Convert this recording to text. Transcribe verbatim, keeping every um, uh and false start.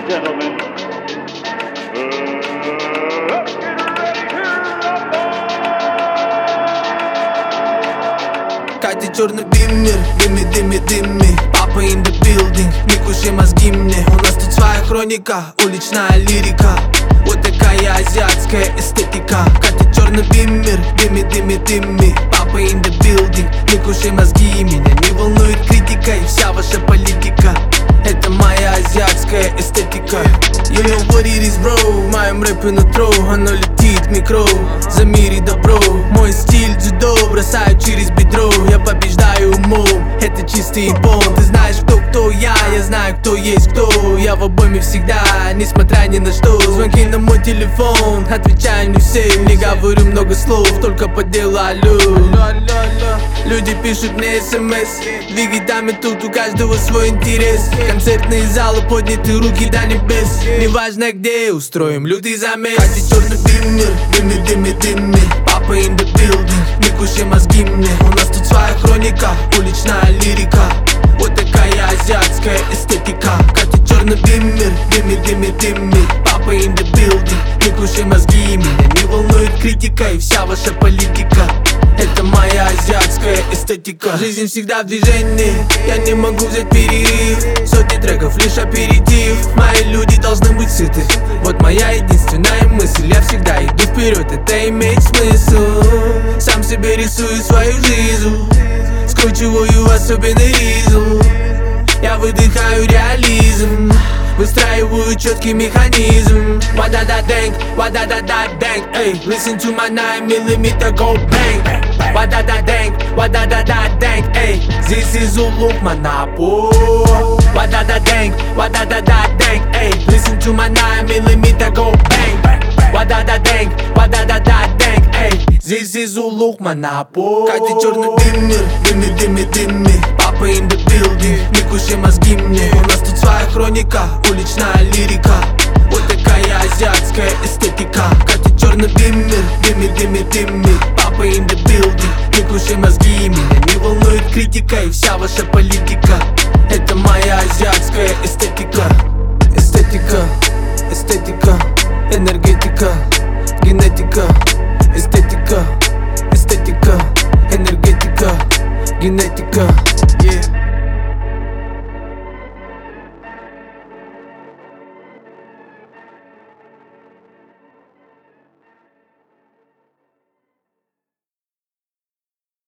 and gentlemen, uh, get ready to rumble! Катя, черный биммер, дыми, дыми, дыми. Папа in the building, не кушай мозги мне. У нас тут своя хроника, уличная лирика. Вот такая азиатская эстетика. Катя, черный биммер, дыми, дыми, дыми. Папа in the building, не кушай мозги. Меня не волнует критика и вся ваша политика. Это моя азиатская эстетика. You know what it is, bro. В моем рэпе нутро, оно летит микро. За мир и добро, мой стиль дзюдо. Бросаю через бедро, я побеждаю умом. Это чистый бон. Ты знаешь, кто кто я, я знаю, кто есть кто. Я в обойме всегда, несмотря ни на что. Звонки на мой телефон, отвечаю не всем. Не говорю много слов, только по делу алло. Люди пишут мне смс. Двигай даме, тут у каждого свой интерес. Концертные залы, подняты руки до небес. Неважно где, устроим лютый замес. Катя, черный биммер, дыми, дыми, дыми. Папа in the building, не кушай мозги мне. У нас тут своя хроника, уличная лирика. Вот такая азиатская эстетика. Катя, черный биммер, дыми, дыми, дыми. Папа in the building, не кушай мозги. Меня не волнует критика и вся ваша политика. Это моя азиатская эстетика. Жизнь всегда в движении, я не могу взять перерыв. Сотни треков, лишь аперитив. Мои люди должны быть сыты. Вот моя единственная мысль. Я всегда иду вперед, это имеет смысл. Сам себе рисую свою жизнь, скручиваю особенный ритм. Я выдыхаю реализм, выстраиваю четкий механизм. Ва-да-да-дэнг, ва-да-да-да-дэнг. Эй, listen to my nine millimeter go bang. Ва-да-да-дэнг, ва-да-да-да-дэнг. Эй, this is Улук Монопол. Ва-да-да-дэнг, ва-да-да-да-дэнг. Эй, listen to my nine millimeter go bang. Ва-да-да-дэнг, ва-да-да-да-дэнг. Эй, this is Улук Монопол. Катя, черный биммер, дыми, дыми, дыми. Папа in the building, не кушай мозги мне. У нас тут своя хроника, уличная лирика. Вот такая азиатская эстетика. Катя, черный биммер, дыми, дыми, дыми. Папа in the building, не кушай мозги. Меня не волнует критика и вся ваша политика. Это моя азиатская эстетика. Эстетика, эстетика, энергетика, генетика. Эстетика, эстетика, энергетика, генетика.